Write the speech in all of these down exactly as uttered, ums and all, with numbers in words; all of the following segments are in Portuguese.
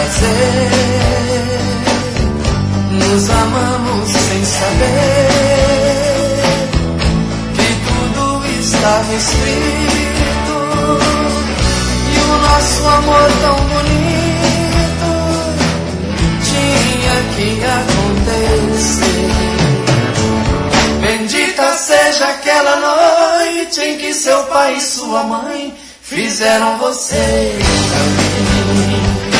fazer. Nos amamos sem saber que tudo estava escrito, e o nosso amor tão bonito tinha que acontecer. Bendita seja aquela noite em que seu pai e sua mãe fizeram você pra mim.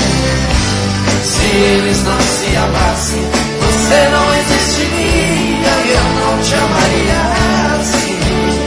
Se eles não se amassem, você não existiria e eu não te amaria assim.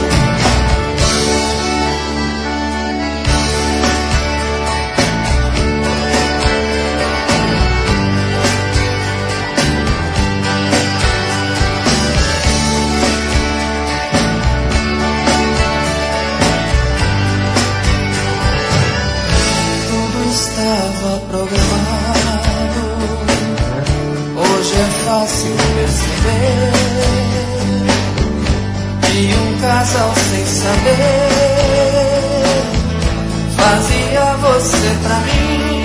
Tudo estava programado, hoje é fácil perceber que um casal sem saber fazia você pra mim,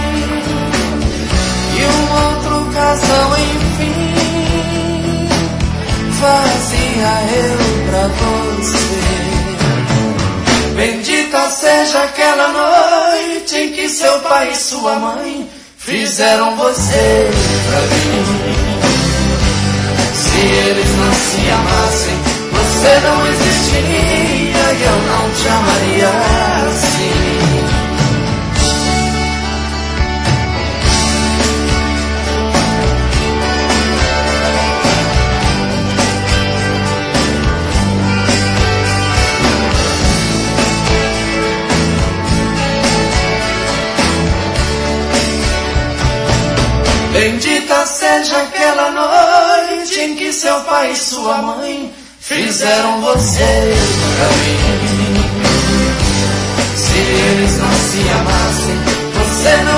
e um outro casal enfim fazia eu pra você. Bendita seja aquela noite em que seu pai e sua mãe fizeram você pra mim. Se eles não se amassem, você não existiria e eu não te amaria assim. Bendita seja aquela noite em que seu pai e sua mãe fizeram você pra mim. Se eles não se amassem, você não